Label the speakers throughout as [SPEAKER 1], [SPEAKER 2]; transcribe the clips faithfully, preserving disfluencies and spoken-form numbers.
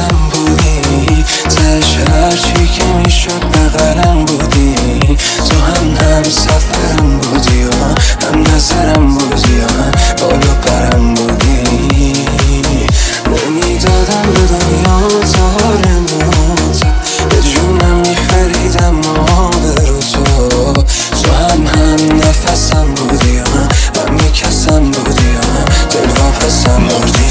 [SPEAKER 1] دلم بودی، تش هرچی که میشد بغلم بودی. تو هم هم سفرم بودی و هم نظرم بودی و هم بالا پرم بودی. نمیدادم به دنیا زار موت، به جونم میخریدم آبرو تو. تو هم هم نفسم بودی و هم هم میکسم بودی و هم دل واپسم بودی.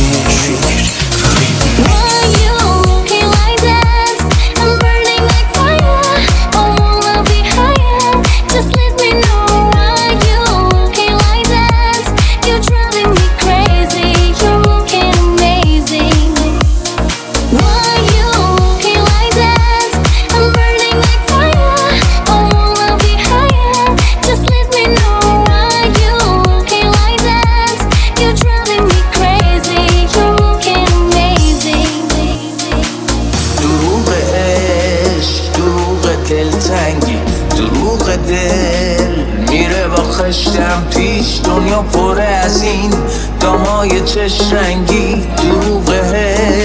[SPEAKER 2] دلتنگی دروغ دل میره با خشتم پیش، دنیا پره از این دامای چش رنگی. دروغ